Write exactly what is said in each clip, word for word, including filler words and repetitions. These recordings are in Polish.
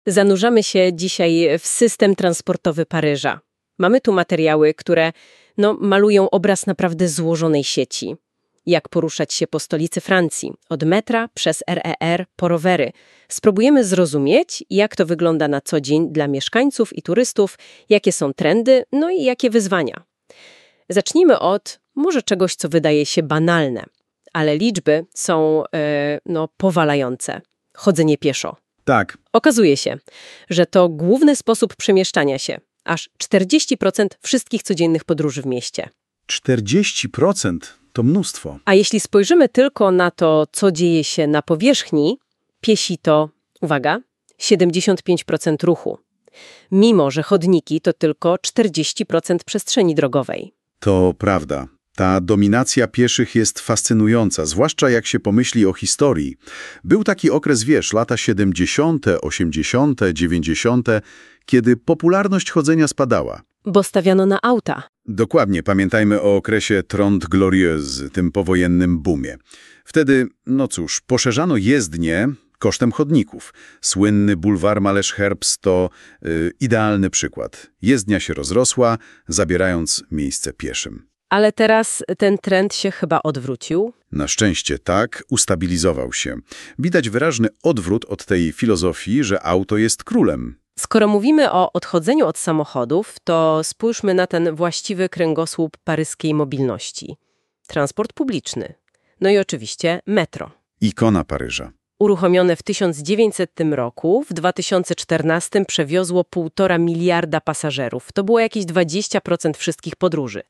Zanurzamy się dzisiaj w system transportowy Paryża. Mamy tu materiały, które no, malują obraz naprawdę złożonej sieci. Jak poruszać się po stolicy Francji, od metra przez R E R po rowery. Spróbujemy zrozumieć, jak to wygląda na co dzień dla mieszkańców i turystów, jakie są trendy, no i jakie wyzwania. Zacznijmy od może czegoś, co wydaje się banalne, ale liczby są e, no, powalające. Chodzenie pieszo. Tak. Okazuje się, że to główny sposób przemieszczania się. Aż czterdzieści procent wszystkich codziennych podróży w mieście. czterdzieści procent to mnóstwo. A jeśli spojrzymy tylko na to, co dzieje się na powierzchni, piesi to, uwaga, siedemdziesiąt pięć procent ruchu. Mimo że chodniki to tylko czterdzieści procent przestrzeni drogowej. To prawda. Ta dominacja pieszych jest fascynująca, zwłaszcza jak się pomyśli o historii. Był taki okres, wiesz, lata siedemdziesiąte, osiemdziesiąte, dziewięćdziesiąte, kiedy popularność chodzenia spadała. Bo stawiano na auta. Dokładnie, pamiętajmy o okresie Trente Glorieuses, tym powojennym boomie. Wtedy, no cóż, poszerzano jezdnie kosztem chodników. Słynny bulwar Malesherbes to yy, idealny przykład. Jezdnia się rozrosła, zabierając miejsce pieszym. Ale teraz ten trend się chyba odwrócił. Na szczęście tak, ustabilizował się. Widać wyraźny odwrót od tej filozofii, że auto jest królem. Skoro mówimy o odchodzeniu od samochodów, to spójrzmy na ten właściwy kręgosłup paryskiej mobilności. Transport publiczny. No i oczywiście metro. Ikona Paryża. Uruchomione w tysiąc dziewięćsetnym roku, w dwa tysiące czternastym przewiozło półtora miliarda pasażerów. To było jakieś dwadzieścia procent wszystkich podróży.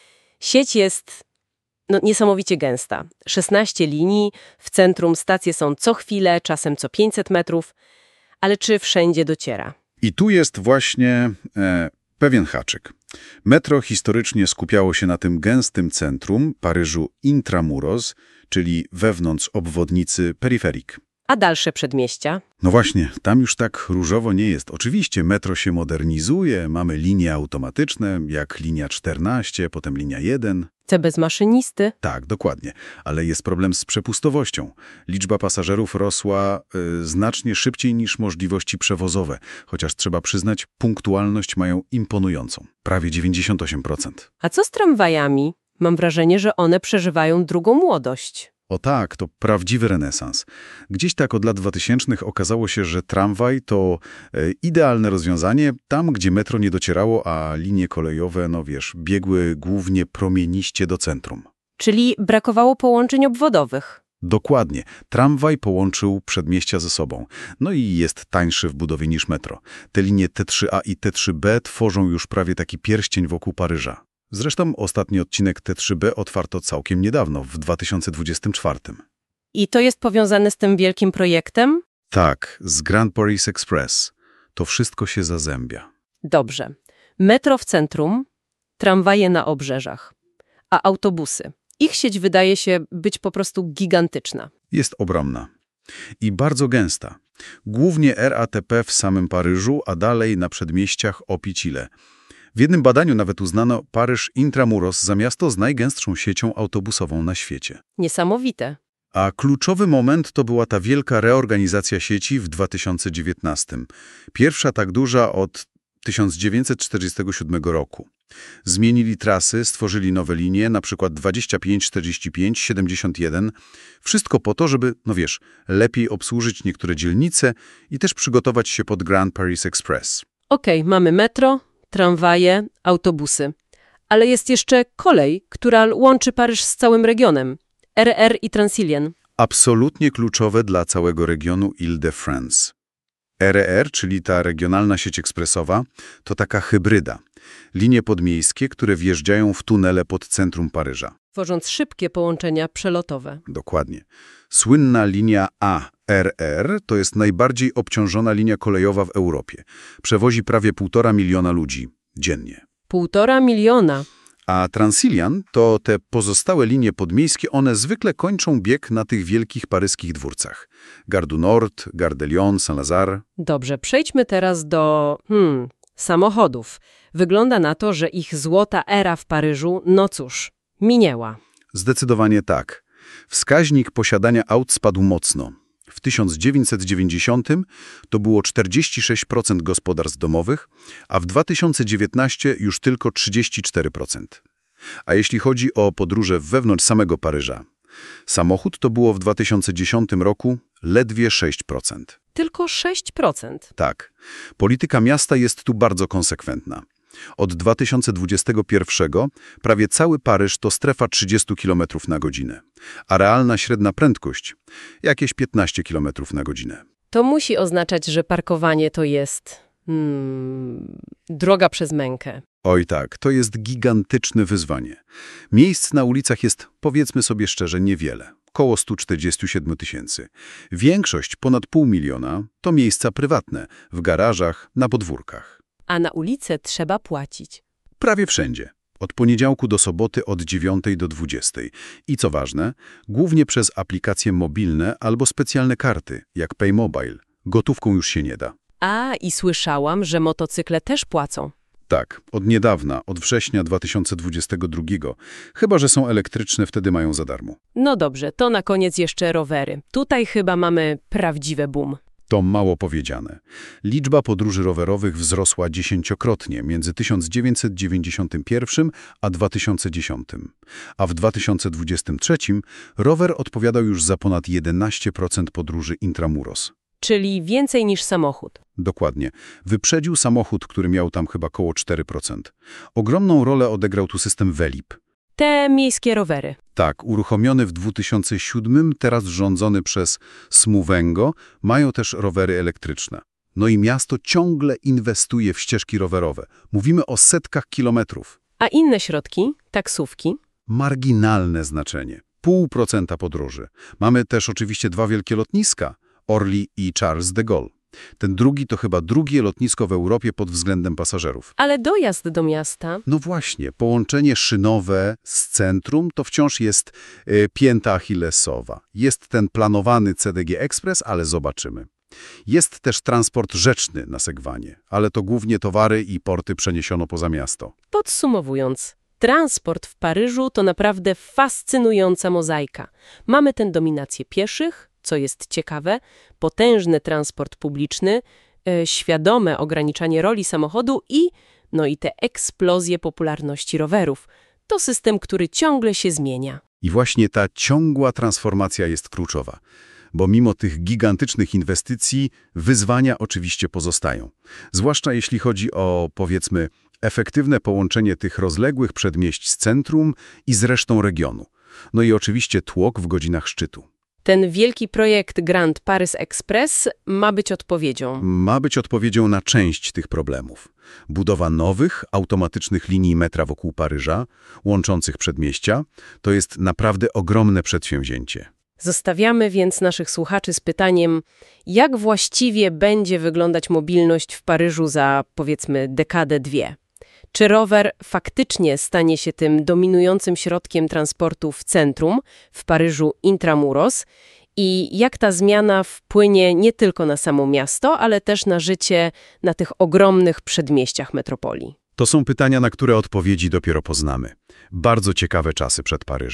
Sieć jest no, niesamowicie gęsta. szesnaście linii, w centrum stacje są co chwilę, czasem co pięćset metrów, ale czy wszędzie dociera? I tu jest właśnie e, pewien haczyk. Metro historycznie skupiało się na tym gęstym centrum Paryżu intramuros, czyli wewnątrz obwodnicy peryferik. A dalsze przedmieścia? No właśnie, tam już tak różowo nie jest. Oczywiście metro się modernizuje, mamy linie automatyczne, jak linia czternaście, potem linia jeden. Te bez maszynisty? Tak, dokładnie. Ale jest problem z przepustowością. Liczba pasażerów rosła y, znacznie szybciej niż możliwości przewozowe, chociaż trzeba przyznać, punktualność mają imponującą. Prawie dziewięćdziesiąt osiem procent. A co z tramwajami? Mam wrażenie, że one przeżywają drugą młodość. O tak, to prawdziwy renesans. Gdzieś tak od lat dwutysięcznych okazało się, że tramwaj to e, idealne rozwiązanie tam, gdzie metro nie docierało, a linie kolejowe, no wiesz, biegły głównie promieniście do centrum. Czyli brakowało połączeń obwodowych. Dokładnie. Tramwaj połączył przedmieścia ze sobą. No i jest tańszy w budowie niż metro. Te linie T trzy A i T trzy B tworzą już prawie taki pierścień wokół Paryża. Zresztą ostatni odcinek T trzy B otwarto całkiem niedawno, w dwa tysiące dwudziestym czwartym. I to jest powiązane z tym wielkim projektem? Tak, z Grand Paris Express. To wszystko się zazębia. Dobrze. Metro w centrum, tramwaje na obrzeżach, a autobusy. Ich sieć wydaje się być po prostu gigantyczna. Jest ogromna i bardzo gęsta. Głównie R A T P w samym Paryżu, a dalej na przedmieściach Opicile. W jednym badaniu nawet uznano Paryż intramuros za miasto z najgęstszą siecią autobusową na świecie. Niesamowite. A kluczowy moment to była ta wielka reorganizacja sieci w dwa tysiące dziewiętnastym. Pierwsza tak duża od tysiąc dziewięćset czterdziestego siódmego roku. Zmienili trasy, stworzyli nowe linie, na przykład dwadzieścia pięć, czterdzieści pięć, siedemdziesiąt jeden. Wszystko po to, żeby, no wiesz, lepiej obsłużyć niektóre dzielnice i też przygotować się pod Grand Paris Express. Okej, okay, mamy metro, tramwaje, autobusy. Ale jest jeszcze kolej, która łączy Paryż z całym regionem. R E R i Transilien. Absolutnie kluczowe dla całego regionu Ile-de-France. R E R, czyli ta regionalna sieć ekspresowa, to taka hybryda. Linie podmiejskie, które wjeżdżają w tunele pod centrum Paryża. Tworząc szybkie połączenia przelotowe. Dokładnie. Słynna linia A R R to jest najbardziej obciążona linia kolejowa w Europie. Przewozi prawie półtora miliona ludzi dziennie. Półtora miliona. A Transilien to te pozostałe linie podmiejskie, one zwykle kończą bieg na tych wielkich paryskich dwórcach. Gare du Nord, Gare de Lyon, Saint-Lazare. Dobrze, przejdźmy teraz do hmm, samochodów. Wygląda na to, że ich złota era w Paryżu, no cóż, minęła. Zdecydowanie tak. Wskaźnik posiadania aut spadł mocno. W tysiąc dziewięćset dziewięćdziesiątym to było czterdzieści sześć procent gospodarstw domowych, a w dwa tysiące dziewiętnastym już tylko trzydzieści cztery procent. A jeśli chodzi o podróże wewnątrz samego Paryża, samochód to było w dwa tysiące dziesiątym roku ledwie sześć procent. Tylko sześć procent. Tak. Polityka miasta jest tu bardzo konsekwentna. Od dwa tysiące dwudziestego pierwszego prawie cały Paryż to strefa trzydzieści kilometrów na godzinę, a realna średnia prędkość jakieś piętnaście kilometrów na godzinę. To musi oznaczać, że parkowanie to jest hmm, droga przez mękę. Oj tak, to jest gigantyczne wyzwanie. Miejsc na ulicach jest, powiedzmy sobie szczerze, niewiele. Koło sto czterdzieści siedem tysięcy. Większość, ponad pół miliona, to miejsca prywatne, w garażach, na podwórkach. A na ulicę trzeba płacić. Prawie wszędzie. Od poniedziałku do soboty od dziewiątej do dwudziestej. I co ważne, głównie przez aplikacje mobilne albo specjalne karty, jak PayMobile. Gotówką już się nie da. A, i słyszałam, że motocykle też płacą. Tak, od niedawna, od września dwa tysiące dwudziestego drugiego. Chyba że są elektryczne, wtedy mają za darmo. No dobrze, to na koniec jeszcze rowery. Tutaj chyba mamy prawdziwe boom. To mało powiedziane. Liczba podróży rowerowych wzrosła dziesięciokrotnie między tysiąc dziewięćset dziewięćdziesiątym pierwszym a dwa tysiące dziesiątym. A w dwa tysiące dwudziestym trzecim rower odpowiadał już za ponad jedenaście procent podróży intramuros. Czyli więcej niż samochód. Dokładnie. Wyprzedził samochód, który miał tam chyba koło cztery procent. Ogromną rolę odegrał tu system Velib. Te miejskie rowery. Tak, uruchomiony w dwa tysiące siódmym, teraz rządzony przez Smovengo, mają też rowery elektryczne. No i miasto ciągle inwestuje w ścieżki rowerowe. Mówimy o setkach kilometrów. A inne środki, taksówki? Marginalne znaczenie. Pół procenta podróży. Mamy też oczywiście dwa wielkie lotniska, Orly i Charles de Gaulle. Ten drugi to chyba drugie lotnisko w Europie pod względem pasażerów. Ale dojazd do miasta? No właśnie, połączenie szynowe z centrum to wciąż jest y, pięta achillesowa. Jest ten planowany C D G Express, ale zobaczymy. Jest też transport rzeczny na Segwanie, ale to głównie towary i porty przeniesiono poza miasto. Podsumowując, transport w Paryżu to naprawdę fascynująca mozaika. Mamy tę dominację pieszych, co jest ciekawe, potężny transport publiczny, e, świadome ograniczanie roli samochodu i, no i te eksplozje popularności rowerów. To system, który ciągle się zmienia. I właśnie ta ciągła transformacja jest kluczowa, bo mimo tych gigantycznych inwestycji wyzwania oczywiście pozostają. Zwłaszcza jeśli chodzi o, powiedzmy, efektywne połączenie tych rozległych przedmieść z centrum i z resztą regionu. No i oczywiście tłok w godzinach szczytu. Ten wielki projekt Grand Paris Express ma być odpowiedzią. Ma być odpowiedzią na część tych problemów. Budowa nowych, automatycznych linii metra wokół Paryża, łączących przedmieścia, to jest naprawdę ogromne przedsięwzięcie. Zostawiamy więc naszych słuchaczy z pytaniem, jak właściwie będzie wyglądać mobilność w Paryżu za, powiedzmy, dekadę, dwie. Czy rower faktycznie stanie się tym dominującym środkiem transportu w centrum, w Paryżu intramuros i jak ta zmiana wpłynie nie tylko na samo miasto, ale też na życie na tych ogromnych przedmieściach metropolii? To są pytania, na które odpowiedzi dopiero poznamy. Bardzo ciekawe czasy przed Paryżem.